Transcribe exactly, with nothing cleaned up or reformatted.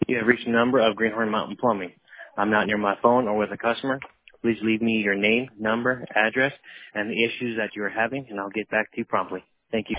You have reached the number of Greenhorn Mountain Plumbing. I'm not near my phone or with a customer. Please leave me your name, number, address, and the issues that you are having, and I'll get back to you promptly. Thank you.